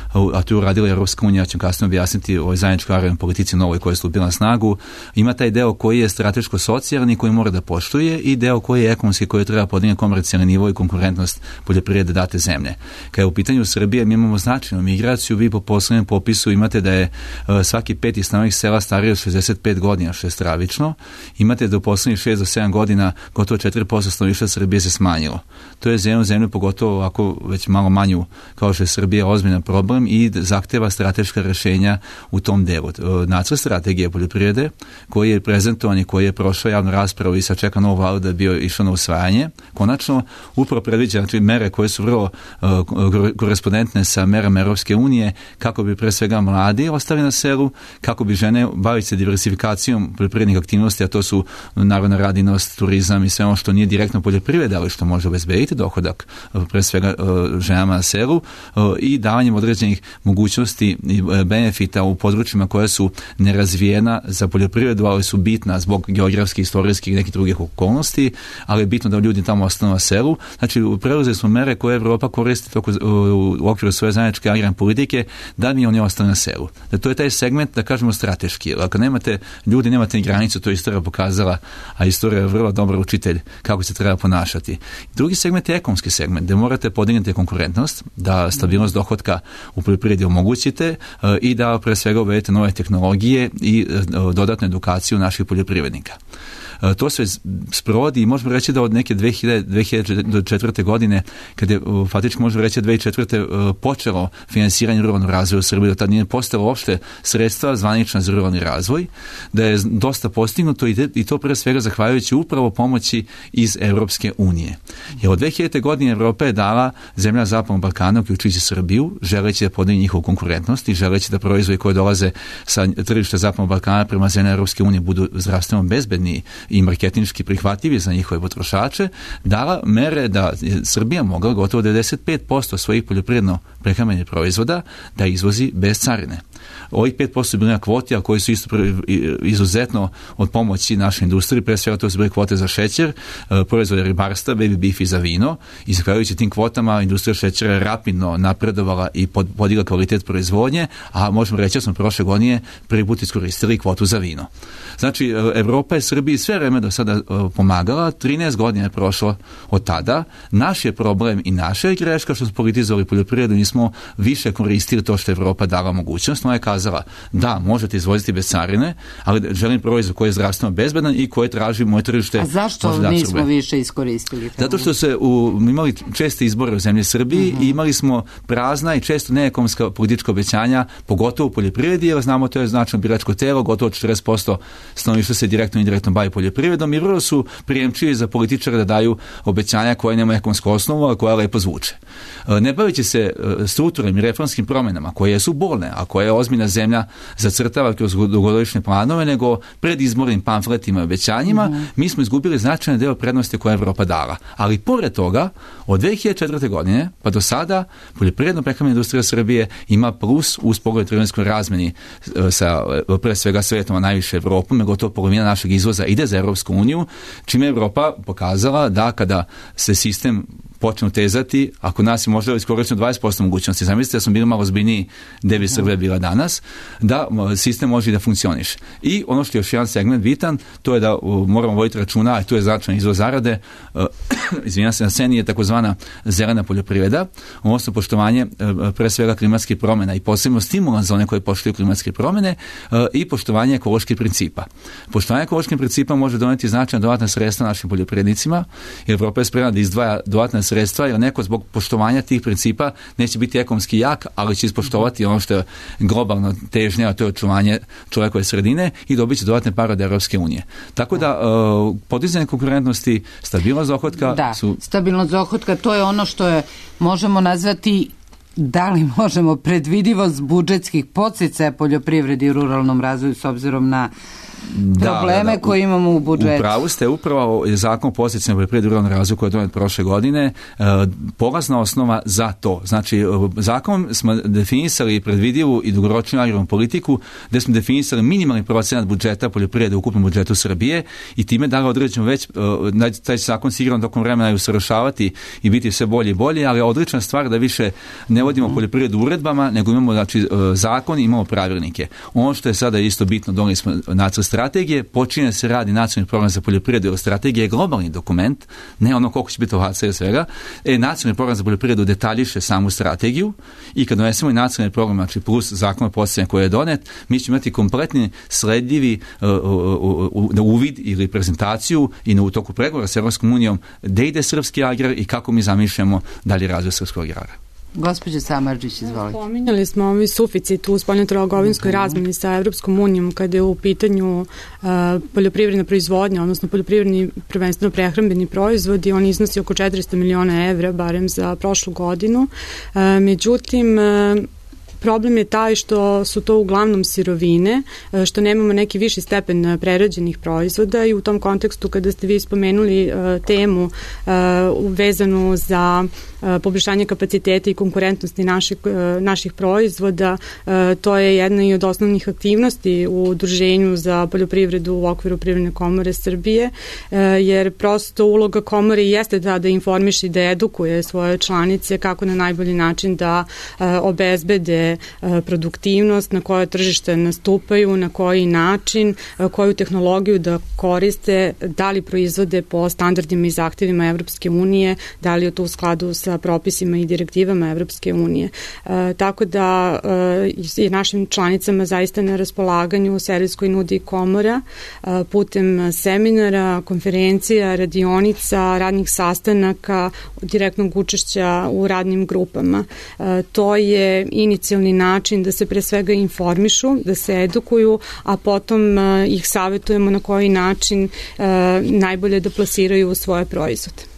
a tu je uradila Europska unija, ću kasnije objasniti o zajedničkoj agrarnoj politici novoj koja je stupila na snagu, ima taj deo koji je strateško-socijalni, koji mora da poštuje, i deo koji je ekonomski, koji treba podići komercijalni nivo i konkurentnost poljoprivrede date zemlje. Kada je u pitanju Srbije, mi imamo značajnu migraciju. Vi po poslednjem popisu imate da je svaki 5 stanovnik sela stariji od 65 godina, što je stravično. Imate da u poslednjih 6 do 7 godina gotovo 4% stanovništva Srbije se smanjilo. To je za jednu zemlju, pogotovo ako već malo manju kao što je Srbija, ozbiljan problem i zahteva strateška rešenja u tom delu. Nacrt strategije poljoprivrede koji je prezentovan i koji je prošao javnu raspravu i sad čeka novu vladu da bio išao na usvajanje, konačno upravo predviđa, znači, mere koje su vrlo korespondentne sa merama Europske unije, kako bi pre svega mladi ostali na selu, kako bi žene baviti se diversifikacijom poljoprivrednih aktivnosti, a to su narodna radinost, turizam i sve ono što nije direktno poljoprivreda, ali što može obezbediti dohodak pre svega ženama na selu, i davanjem određenih mogućnosti i benefita u područjima koja su nerazvijena za poljoprivredu, ali su bitna zbog geografskih, istorijskih i nekih drugih okolnosti, ali je bitno da ljudi tamo ostanu na selu. Znači, preuzeli smo mere koje Evropa koristi u okviru svoje zajedničke agrarne politike da mi oni ostane na selu. Da to je taj segment, da kažemo, strateški. Ako nemate ljudi, nemate ni granicu, to je istorija pokazala, a istorija je vrlo dobar učitelj kako se treba ponašati. Drugi segment je ekonomski segment, gde morate podignuti konkurentnost, da stabilnost dohotka u poljoprivredi omogućite i da pre svega uvedete nove tehnologije i dodatnu edukaciju naših poljoprivrednika. To se sprovodi i možemo reći da od neke 2004. godine, kada je faktički možemo reći 2004. počelo finansiranje ruralnog razvoja u Srbiji, da tad nije postalo uopšte sredstva zvanična za ruralni razvoj, da je dosta postignuto i to pre svega zahvaljujući upravo pomoći iz Europske unije. Jer od 2000. godine Evropa je dala zemlja Zapadnog Balkana, uključujući Srbiju, želeći da podigne njihovu konkurentnost i želeći da proizvodi koji dolaze sa tržišta Zapadnog Balkana prema zemlja Europske unije budu zdravstveno bezbedni i marketinški prihvatljivi za njihove potrošače, dala mere da Srbija mogla gotovo 95% svojih poljoprivredno prehrambenih proizvoda da izvozi bez carine. Ovih 5% su bili na kvoti, a koji su isto izuzetno od pomoći našoj industriji, pre svega to su bile kvote za šećer, proizvode ribarstva, baby beef i za vino, i zahvaljujući tim kvotama industrija šećera je rapidno napredovala i podigla kvalitet proizvodnje, a možemo reći da smo prošle godine prvi put iskoristili kvotu za vino. Znači, Evropa je Srbiji sve vreme do sada pomagala, 13 godina je prošlo od tada. Naš je problem i naša je greška što smo politizovali poljoprivredu, nismo više koristili to što je Evropa dala mogućnost. Ona je kazala, da, možete izvoziti bez carine, ali želim proizvod koji je zdravstveno bezbedan i koji traži moje tržište. A zašto nismo više iskoristili? Zato što se imali česte izbore u zemlji Srbiji i imali smo prazna i često neekonomska politička obećanja, pogotovo u poljoprivredi, jer znamo to je značajno biračko telo, gotovo 40% stanovništva se direktno i indirektno bavi poljoprivredom i vrlo su prijemčivi za političare da daju obećanja koje nema ekonomsku osnovu, a koja lepo zvuče. Ne bavići se strukturnim i reformskim promjenama koje su bolne, a koje je ozbiljna zemlja zacrtava kroz dugogodišnje planove, nego pred izbornim pamfletima i obećanjima, mi smo izgubili značajan deo prednosti koje je Evropa dala. Ali pored toga, od 2004. godine pa do sada, poljoprivredno-prehrambena industrija Srbije ima plus uz pogled trgovinskoj razmeni sa pre svega svetom, a najviše Evropom, nego to polovina našeg izvoza ide za Evropsku uniju, čime je Evropa pokazala da kada se sistem počne utezati, ako nas je možda iskorišteno 20% mogućnosti, zamislite da smo bili malo ozbiljniji gde bi Srbija bila danas, da sistem može i da funkcioniše. I ono što je još jedan segment bitan, to je da moramo voditi računa, a tu je značajan izvoz zarade, izvinjam se, na sceni je takozvana zelena poljoprivreda, odnosno poštovanje pre svega klimatskih promjena i posebno stimulans za one koji poštuju klimatske promjene i poštovanje ekoloških principa. Poštovanje ekoloških principa može doneti značajna dodatna sredstva našim poljoprivrednicima, jer Evropa je spremna da izdvaja dodatna sredstva, jer neko zbog poštovanja tih principa neće biti ekonomski jak, ali će ispoštovati ono što je globalno težnje, a to je očuvanje čovjekove sredine i dobit će dodatne pare od Evropske unije. Tako da podizanje konkurentnosti, stabilnost dohotka stabilnost dohotka, to je ono što je, možemo nazvati, da li možemo predvidivost budžetskih podsticaja poljoprivredi i ruralnom razvoju s obzirom na probleme koje imamo u budžetu. Upravo ste, upravo je zakon o podsticajima poljoprivredi i ruralnom razvoju koji je donet prošle godine polazna osnova za to. Znači, zakon smo definisali predvidivu i dugoročnu agrarnu politiku, gde smo definisali minimalni procenat budžeta poljoprivrede u ukupnom budžetu Srbije i time da ga određeno već, taj zakon sigurno tokom vremena je usavršavati i biti sve bolje i bolje, ali odlična stvar da više ne vodimo poljoprivredu uredbama, nego imamo zakon i imamo pravilnike. Ono što je sada isto bitno, doneli smo nacrt strategije, počinje se radi nacionalni program za poljoprivredu, jer strategija je globalni dokument, ne ono koliko će biti ovaca i svega. Nacionalni program za poljoprivredu detaljiše samu strategiju i kad donesemo i nacionalni program, znači plus zakon o podsticanju koji je donet, mi ćemo imati kompletni sledljivi uvid ili prezentaciju i u toku pregovora s Evropskom unijom gde ide srpski agrar i kako mi zamišljamo dalje razvoj srpskog agrara. Gospođo Samardžić, izvolite. Pominjali smo ovaj suficit u spoljnotrgovinskoj razmeni sa Evropskom unijom kada je u pitanju poljoprivredna proizvodnja, odnosno poljoprivredni prvenstveno prehrambeni proizvodi, on iznosi oko 400 miliona evra, barem za prošlu godinu. Međutim, problem je taj što su to uglavnom sirovine, što nemamo neki viši stepen prerađenih proizvoda i u tom kontekstu kada ste vi spomenuli temu vezanu za poboljšanje kapaciteta i konkurentnosti naših proizvoda, to je jedna i od osnovnih aktivnosti u Udruženju za poljoprivredu u okviru Privredne komore Srbije, jer prosto uloga komore jeste da informiše i da edukuje svoje članice kako na najbolji način da obezbede produktivnost, na koje tržište nastupaju, na koji način, koju tehnologiju da koriste, da li proizvode po standardima i zahtjevima Evropske unije, da li je to u skladu sa propisima i direktivama Evropske unije. Tako da je našim članicama zaista na raspolaganju servis koji nudi komora putem seminara, konferencija, radionica, radnih sastanaka, direktnog učešća u radnim grupama. To je inicijalni način da se pre svega informišu, da se edukuju, a potom ih savjetujemo na koji način najbolje da plasiraju svoje proizvode.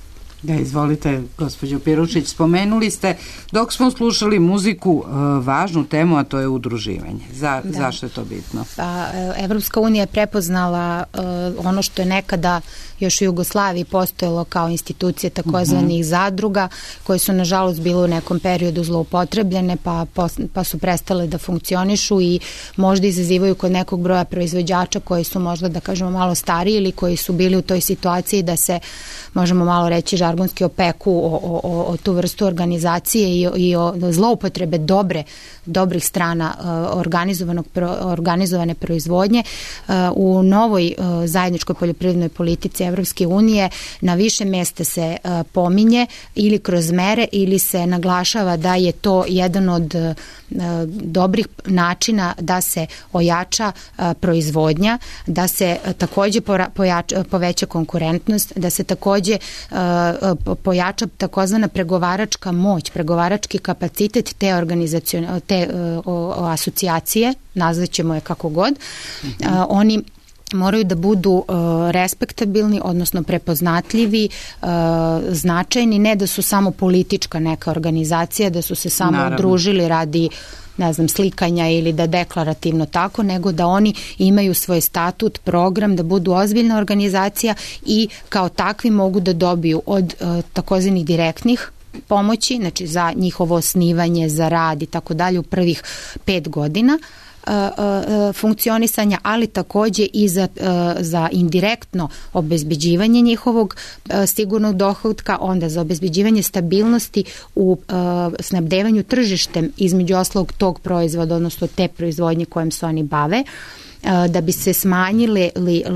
Da, izvolite, gospođo Pirušić, spomenuli ste dok smo slušali muziku važnu temu, a to je udruživanje. Zašto je to bitno? Pa, Evropska unija je prepoznala ono što je nekada još u Jugoslaviji postojalo kao institucije takozvanih zadruga, koje su nažalost bile u nekom periodu zloupotrebljene, pa su prestale da funkcionišu i možda izazivaju kod nekog broja proizvođača koji su možda, da kažemo, malo stariji ili koji su bili u toj situaciji da se, možemo malo reći, žargonski opeku o tu vrstu organizacije i o zloupotrebe dobrih strana organizovane proizvodnje. U novoj zajedničkoj poljoprivrednoj politici Evropske unije na više mjesta se pominje ili kroz mere ili se naglašava da je to jedan od dobrih načina da se ojača proizvodnja, da se takođe poveća konkurentnost, da se takođe pojača takozvana pregovaračka moć, pregovarački kapacitet te asocijacije, nazvaćemo je kako god. Oni moraju da budu respektabilni, odnosno prepoznatljivi, značajni, ne da su samo politička neka organizacija, da su se samo udružili radi, ne znam, slikanja ili da deklarativno tako, nego da oni imaju svoj statut, program, da budu ozbiljna organizacija i kao takvi mogu da dobiju od takozvanih direktnih pomoći, znači za njihovo osnivanje, za rad i tako dalje u prvih 5 godina funkcionisanja, ali takođe i za indirektno obezbeđivanje njihovog sigurnog dohotka, onda za obezbeđivanje stabilnosti u snabdevanju tržištem između ostalog tog proizvoda, odnosno te proizvodnje kojim se oni bave, da bi se smanjile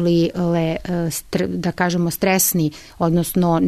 da kažemo stresni, odnosno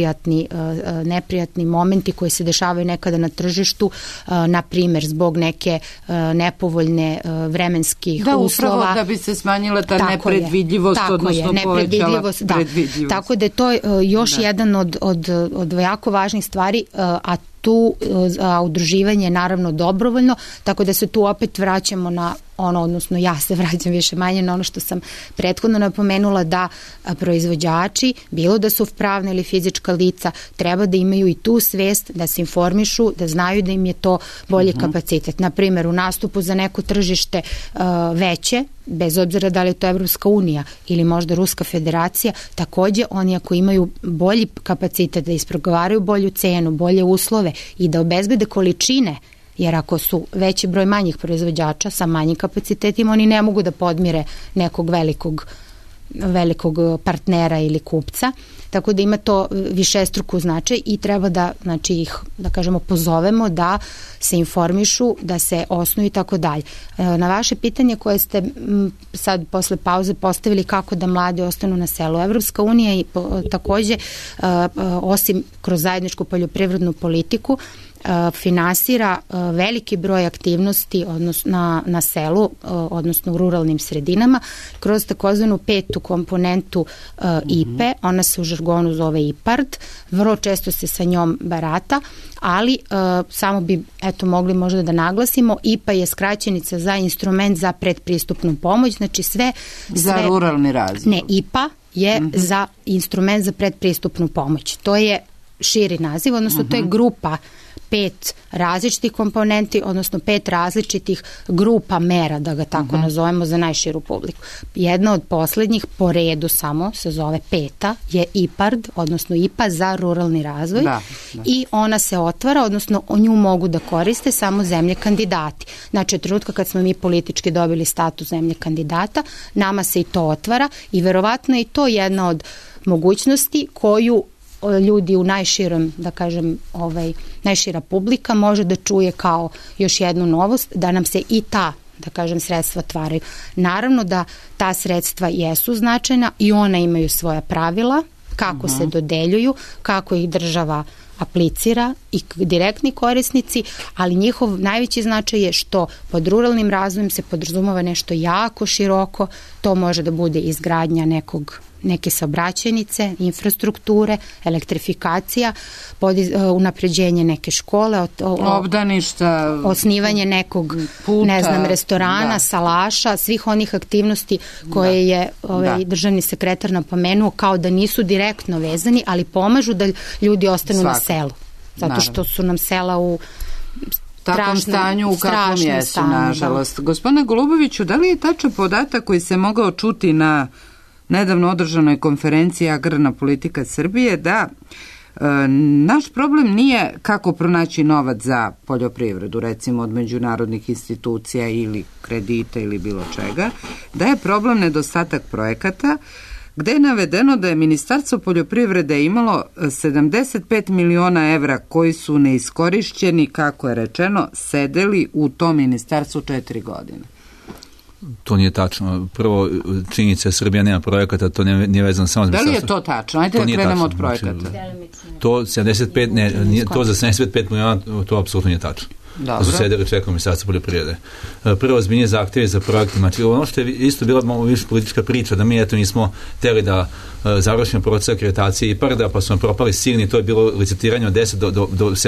neprijatni momenti koji se dešavaju nekada na tržištu, na primjer zbog neke nepovoljne vremenskih uslova. Upravo da bi se smanjila ta nepredvidljivost, odnosno povećala predvidljivost. Tako da je to još jedan od jako važnih stvari, a tu udruživanje je naravno dobrovoljno, tako da se tu opet vraćamo na odnosno ja se vraćam više manje na ono što sam prethodno napomenula, da proizvođači, bilo da su pravna ili fizička lica, treba da imaju i tu svest, da se informišu, da znaju da im je to bolji kapacitet. Na primjer, u nastupu za neko tržište veće, bez obzira da li je to Evropska unija ili možda Ruska federacija, takođe oni ako imaju bolji kapacitet da ispregovaraju bolju cenu, bolje uslove i da obezbede količine, jer ako su veći broj manjih proizvođača sa manjim kapacitetima, oni ne mogu da podmire nekog velikog partnera ili kupca, tako da ima to višestruku značaj i treba da, znači, ih, da kažemo, pozovemo da se informišu, da se osnuju i tako dalje. Na vaše pitanje koje ste sad posle pauze postavili kako da mladi ostanu na selu, Evropska unija i takođe, osim kroz zajedničku poljoprivrednu politiku, finansira veliki broj aktivnosti na selu, odnosno u ruralnim sredinama, kroz takozvanu 5. komponentu IPE, ona se u žargonu zove IPARD, vrlo često se sa njom barata, ali samo bi mogli možda da naglasimo, IPA je skraćenica za instrument za predpristupnu pomoć, znači sve za ruralni razvoj. Ne, IPA je za instrument za predpristupnu pomoć. To je širi naziv, odnosno to je grupa 5 različitih komponenti, odnosno 5 različitih grupa mera, da ga tako nazovemo, za najširu publiku. Jedna od poslednjih po redu samo se zove 5. je IPARD, odnosno IPA za ruralni razvoj, i ona se otvara, odnosno nju mogu da koriste samo zemlje kandidati. Znači, od trenutka kad smo mi politički dobili status zemlje kandidata, nama se i to otvara i verovatno je i to jedna od mogućnosti koju ljudi u najširom, da kažem, najšira publika može da čuje kao još jednu novost, da nam se i ta, da kažem, sredstva otvaraju. Naravno da ta sredstva jesu značajna i ona imaju svoja pravila, kako se dodeljuju, kako ih država aplicira i direktni korisnici, ali njihov najveći značaj je što pod ruralnim razvojem se podrazumeva nešto jako široko, to može da bude izgradnja neke saobraćajnice, infrastrukture, elektrifikacija, unapređenje neke škole, obdaništa, osnivanje nekog puta, restorana, salaša, svih onih aktivnosti koje je državni sekretar napomenuo kao da nisu direktno vezani, ali pomažu da ljudi ostanu na selu. Zato što su nam sela u takvom stanju u kakvom jesu, nažalost. Gospodine Goluboviću, da li je tačan podatak koji se mogao čuti na nedavno održanoj konferenciji Agrarna politika Srbije da naš problem nije kako pronaći novac za poljoprivredu, recimo od međunarodnih institucija ili kredita ili bilo čega, da je problem nedostatak projekata, gde je navedeno da je Ministarstvo poljoprivrede imalo 75 miliona evra koji su neiskorišćeni, kako je rečeno, sedeli u tom ministarstvu 4 godine. To nije tačno. Prvo, činjenica je Srbija nema projekata, to nije vezano samo... Da li je to tačno? Ajde da krenemo od projekata. To 75, to za 75 miliona, to apsolutno nije tačno. To su sedeli čekao Ministarstvo poljoprivrede. Prvo, ozbiljnije zahtjeve za projektima. Znači, ono što je isto bila malo više politička priča, da mi eto nismo hteli da završimo proces akreditacije IPARD-a, pa smo propali signi, to je bilo licitiranje od 10 do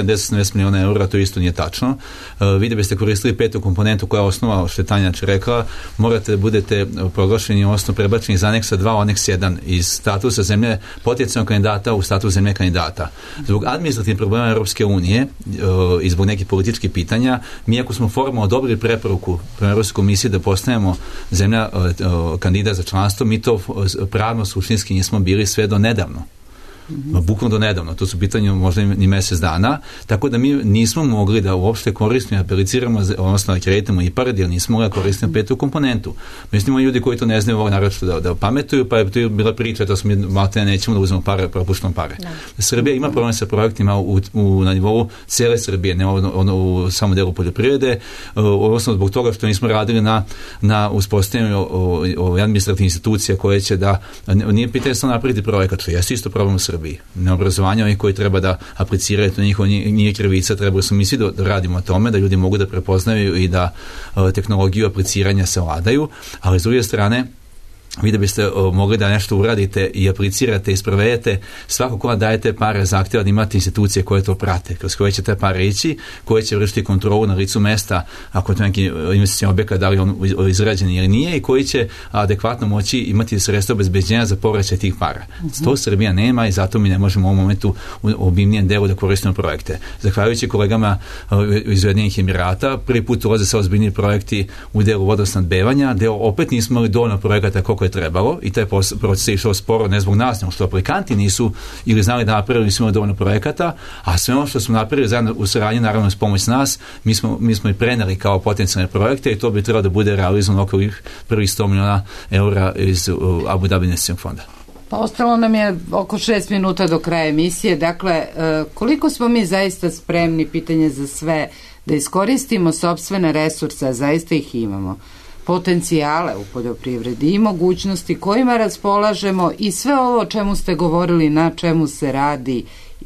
70 miliona eura, to isto nije tačno. Vi da biste koristili 5. komponentu koja je osnova, što je Tanja rekla, morate da budete proglašeni, odnosno prebačeni iz aneksa 2 u aneks 1 iz statusa zemlje potencijalnog kandidata u status zemlje kandidata. Zbog administrativnih problema Europske unije i zbog nekih političkih pitanja, mi ako smo formalno odobrili preporuku prema Europskoj komisiji da postanemo zemlja kandidat za članstvo, mi to pravno suštinski nismo bili sve do nedavno. Bukvalno do nedavno, to su pitanje možda ni mjesec dana, tako da mi nismo mogli da uopšte koristimo, apliciramo, odnosno akreditamo IPARD, jer nismo mogli da koristimo 5. komponentu. Mislim, ljudi koji to ne znaju ovog naročito da pametuju, pa je to bila priča da smo mi nećemo da uzmemo pare, propuštamo pare. Srbija ima problem sa projektima na nivou cijele Srbije, ne u samom delu poljoprivrede, odnosno zbog toga što nismo radili na uspostavljanju administrativnih institucija koje će da, nije pitanje samo napraviti projekat, što jeste isto problem u Srbiji. Neobrazovanje ovih koji treba da apliciraju, to njihovo nije krivica, trebali smo mi svi da radimo o tome, da ljudi mogu da prepoznaju i da tehnologiju apliciranja savladaju, ali s druge strane vi da biste mogli da nešto uradite i aplicirate i sprovedete, svako ko dajete pare zahtjeva da imate institucije koje to prate, kroz koje će te pare ići, koje će vršiti kontrolu na licu mesta, ako je to neki investicijni objekat, da li on izrađen ili nije, i koji će adekvatno moći imati sredstva obezbeđenja za povraćaj tih para. To Srbija nema i zato mi ne možemo u ovom momentu u obimnijem delu da koristimo projekte. Zahvaljujući kolegama iz Ujedinjenih Emirata, prvi put ulaze sa ozbiljni projekti u delu vodosnadbevanja, deo opet nismo imali dovoljno projekata koliko je trebalo i taj proces je išao sporo, ne zbog nas, nego što aplikanti nisu ili znali da napravili, nismo imali dovoljno projekata, a sve ono što smo napravili zajedno u saradnji, naravno s pomoć nas, mi smo i preneli kao potencijalne projekte i to bi trebalo da bude realizovano oko prvih 100 miliona eura iz Abu Dhabi investicionog fonda. Pa ostalo nam je oko 6 minuta do kraja emisije, dakle, koliko smo mi zaista spremni, pitanje za sve, da iskoristimo sopstvene resurse, a zaista ih imamo, potencijale u poljoprivredi i mogućnosti kojima raspolažemo i sve ovo o čemu ste govorili, na čemu se radi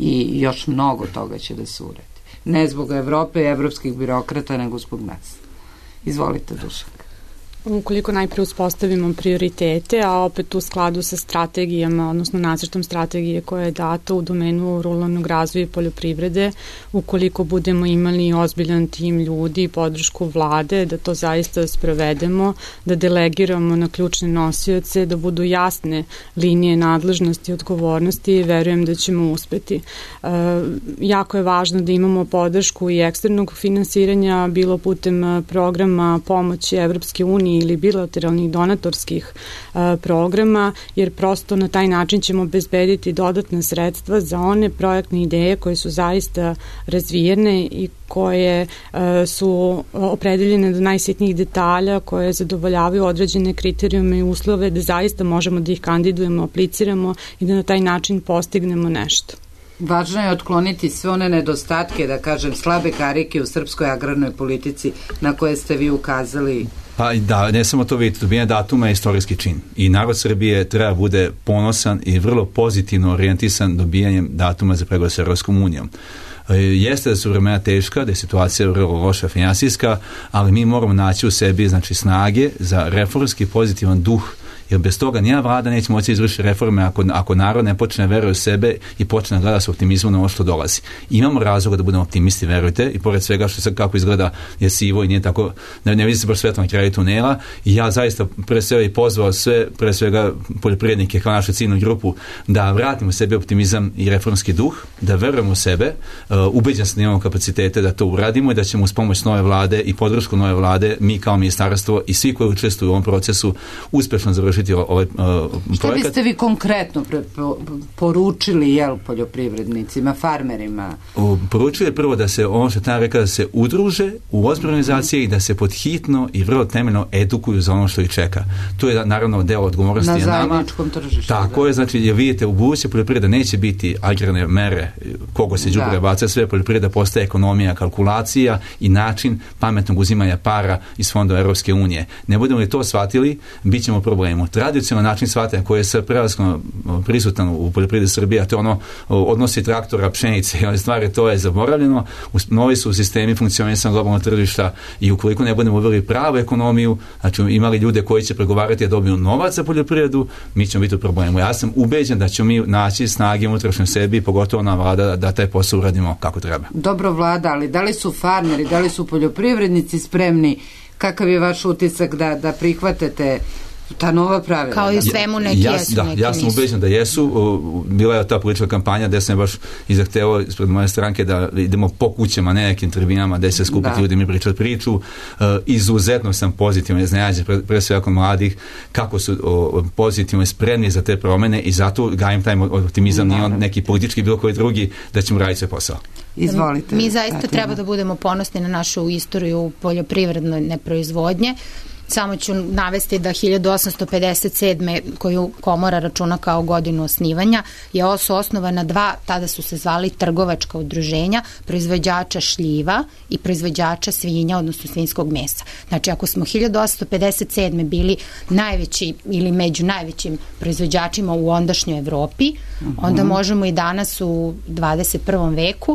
i još mnogo toga će da se uradi. Ne zbog Evrope i evropskih birokrata, nego zbog nas. Izvolite, Dušanka. Ukoliko najprije uspostavimo prioritete, a opet u skladu sa strategijama, odnosno nacrtom strategije koja je data u domenu ruralnog razvoja i poljoprivrede, ukoliko budemo imali ozbiljan tim ljudi i podršku vlade, da to zaista sprovedemo, da delegiramo na ključne nosioce, da budu jasne linije nadležnosti i odgovornosti, verujem da ćemo uspeti. Jako je važno da imamo podršku i eksternog finansiranja, bilo putem programa pomoći Evropske unije ili bilateralnih donatorskih programa, jer prosto na taj način ćemo obezbediti dodatna sredstva za one projektne ideje koje su zaista razvijene i koje su opredeljene do najsitnijih detalja, koje zadovoljavaju određene kriterijume i uslove da zaista možemo da ih kandidujemo, apliciramo i da na taj način postignemo nešto. Važno je otkloniti sve one nedostatke, da kažem, slabe karike u srpskoj agrarnoj politici na koje ste vi ukazali. Pa da, ne samo to vidite, dobijanje datuma je istorijski čin i narod Srbije treba bude ponosan i vrlo pozitivno orijentisan dobijanjem datuma za pregovor sa Evropskom unijom. Jeste da su vremena teška, da je situacija vrlo loša finansijska, ali mi moramo naći u sebi znači snage za reformski pozitivan duh, jer bez toga nijedna vlada neće moći izvršiti reforme ako narod ne počne veruje u sebe i počne gleda s optimizmom na ono što dolazi. Imamo razloga da budemo optimisti, verujte, i pored svega što kako izgleda je sivo i nije tako, ne vidi se baš svetlo na kraju tunela, i ja zaista pre svega i pozvao sve, pre svega poljoprivrednike kao našu ciljnu grupu, da vratimo sebi optimizam i reformski duh, da verujemo u sebe, ubeđen sam da imamo kapacitete da to uradimo i da ćemo uz pomoć nove vlade i podršku nove vlade, mi kao ministarstvo i svi koji učestvuju u ovom procesu uspešno završiti ovaj projekat. Šta biste vi konkretno poručili poljoprivrednicima, farmerima? Poručili prvo da se, ono što tam rekao, da se udruže u ozbiljne organizacije i da se podhitno i vrlo temeljno edukuju za ono što ih čeka. To je naravno deo odgovornosti na zajedničkom tržištu. Tako je, znači, jer vidite, u buduće poljoprivreda neće biti agrarne mere, kogo se đubre baca, sve poljoprivreda postaje ekonomija, kalkulacija i način pametnog uzimanja para iz fondova Europske unije. Ne budemo li to shvatili, bit ćemo u problemu. Tradicionalni način shvatanja koji je sve prevaskno prisutan u poljoprivredi Srbije, a to je ono odnosi traktora, pšenice i one stvari, to je zaboravljeno. Novi su sistemi funkcionisanja globalnog tržišta i ukoliko ne budemo uveli pravu ekonomiju, znači imali ljude koji će pregovarati da dobiju novac za poljoprivredu, mi ćemo biti u problemu. Ja sam ubeđen da ćemo mi naći snage unutrašnjoj sebi, pogotovo na vlada, da taj posao uradimo kako treba. Dobro, vlada, ali da li su farmeri, da li su poljoprivrednici spremni? Kakav je vaš utisak da prihvatete ta nova pravila? Kao i u svemu neki jesu, neki nisu. Ja sam ubeđen da jesu. Bila je ta politička kampanja gde sam baš izahtevao ispred moje stranke da idemo po kućama, ne nekim tribinama gde se skupiti ljudi mi pričati priču. Izuzetno sam pozitivno iznenađen, pre svega kod mladih, kako su pozitivno spremni za te promene i zato gajim taj optimizam, nije on neki politički bilo koji drugi, da ćemo raditi sve posao. Izvolite. Mi zaista treba da budemo ponosni na našu istoriju poljoprivredne proizvodnje. Samo ću navesti da 1857. koju komora računa kao godinu osnivanja je osnovana dva, tada su se zvali trgovačka udruženja, proizvođača šljiva i proizvođača svinja, odnosno svinjskog mesa. Znači, ako smo 1857. bili najveći ili među najvećim proizvođačima u ondašnjoj Evropi, onda možemo i danas u 21. veku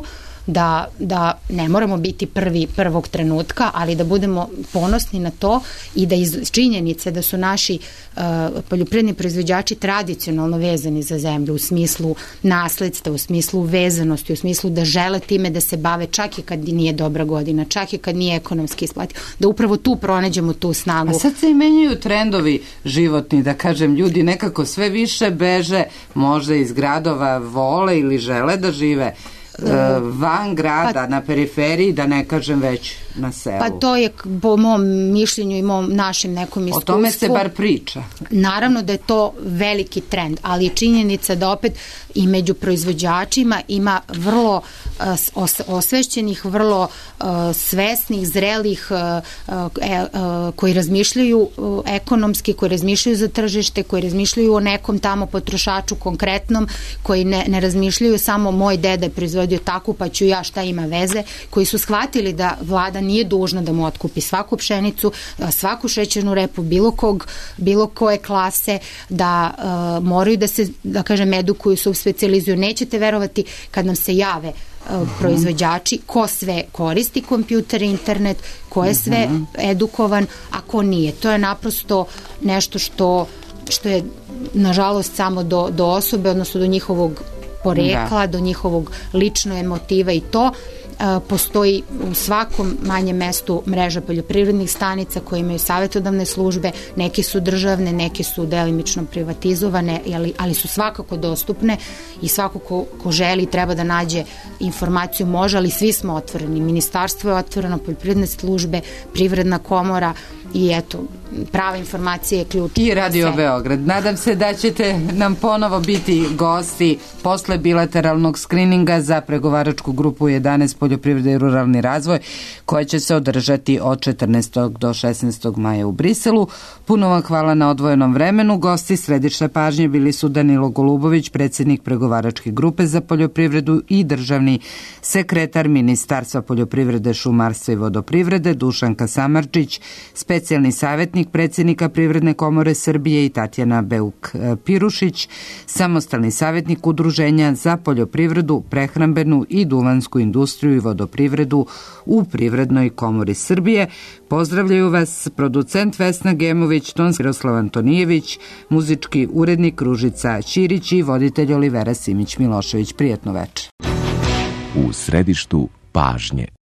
da ne moramo biti prvog trenutka, ali da budemo ponosni na to i da iz činjenice da su naši poljoprivredni proizvođači tradicionalno vezani za zemlju u smislu nasledstva, u smislu vezanosti, u smislu da žele time da se bave čak i kad nije dobra godina, čak i kad nije ekonomski isplati, da upravo tu pronađemo tu snagu. A sad se i menjaju trendovi životni, da kažem, ljudi nekako sve više beže možda iz gradova, vole ili žele da žive van grada, na periferiji, da ne kažem već na selu. Pa to je po mom mišljenju i našem nekom iskustvu. O tome se bar priča. Naravno da je to veliki trend, ali je činjenica da opet i među proizvođačima ima vrlo osvešćenih, vrlo svesnih, zrelih, koji razmišljaju ekonomski, koji razmišljaju za tržište, koji razmišljaju o nekom tamo potrošaču konkretnom, koji ne razmišljaju samo moj deda je proizvodio takvu pa ću ja, šta ima veze, koji su shvatili da vlada nije dužna da mu otkupi svaku pšenicu, svaku šećernu repu bilo koje klase, da moraju da se, da kažem, edukuju, subspecijalizuju. Nećete verovati kad nam se jave proizvođači, ko sve koristi kompjuter i internet, ko je sve edukovan, a ko nije. To je naprosto nešto što je nažalost samo do osobe, odnosno do njihovog porekla, do njihovog lično emotiva i to. Postoji u svakom manjem mestu mreža poljoprivrednih stanica koje imaju savjetodavne službe, neke su državne, neke su delimično privatizovane, ali su svakako dostupne i svako ko želi treba da nađe informaciju može, ali svi smo otvoreni. Ministarstvo je otvoreno, poljoprivredne službe, Privredna komora i eto, prava informacija je ključ. I Radio Beograd. Nadam se da ćete nam ponovo biti gosti posle bilateralnog skrininga za pregovaračku grupu 11 poljoprivrede i ruralni razvoj koja će se održati od 14. do 16. maja u Briselu. Puno vam hvala na odvojenom vremenu. Gosti središne pažnje bili su Danilo Golubović, predsjednik pregovaračke grupe za poljoprivredu i državni sekretar Ministarstva poljoprivrede, šumarstva i vodoprivrede, Dušanka Samardžić, specijalista specijalni savjetnik predsjednika Privredne komore Srbije, i Tatjana Beuk-Pirušić, samostalni savjetnik Udruženja za poljoprivredu, prehrambenu i duvansku industriju i vodoprivredu u Privrednoj komori Srbije. Pozdravljaju vas producent Vesna Gemović, tonski Miroslav Antonijević, muzički urednik Ružica Ćirić i voditelj Olivera Simić-Milošević. Prijatno večer. U središtu pažnje.